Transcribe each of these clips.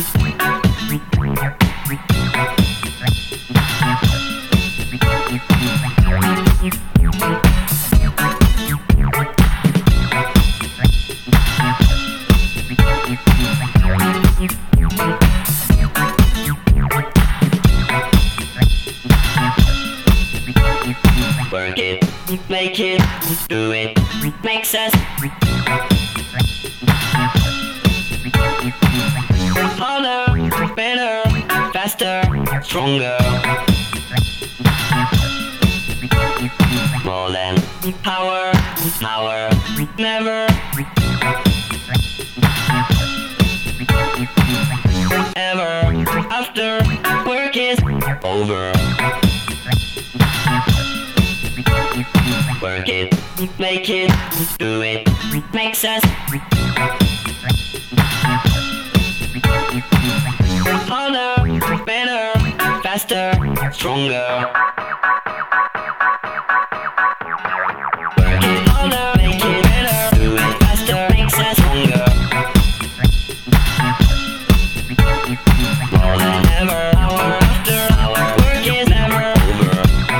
Work it, make it, do it, makes us harder, better, faster, stronger. More than power, power, never. Ever after work is over. Work it, make it, do it, makes us harder, better, faster, stronger. Work it harder, make it better, do it faster, makes us stronger. More than ever, hour after hour, work is never over.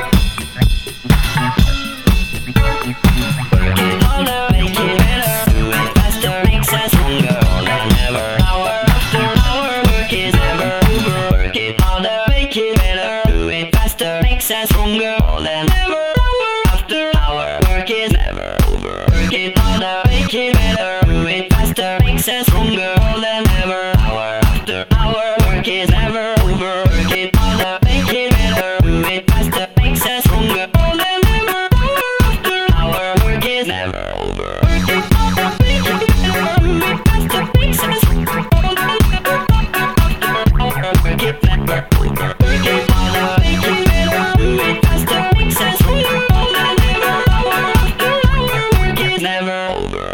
Work it harder, make it better, do it faster, makes us stronger. More than ever, hour after hour, work is never over. Work it harder, make it better, do it faster, makes us stronger. More than ever, hour after hour, work is never over. Work it harder, make it better, do it faster, makes us stronger. More than ever, hour after hour, work is never over. Work it harder, make it better, do it faster, makes us stronger. More than ever, hour after hour, work is never over. Work it harder, make it better, do it faster, makes us stronger. More than ever, hour after hour, work it never over. Work it harder, make it better, do it faster, makes us stronger. More than ever, hour after hour, work is never over.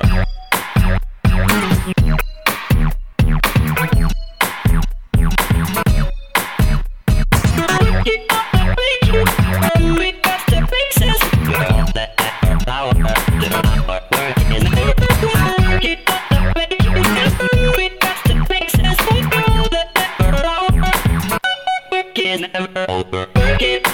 Never over. Work it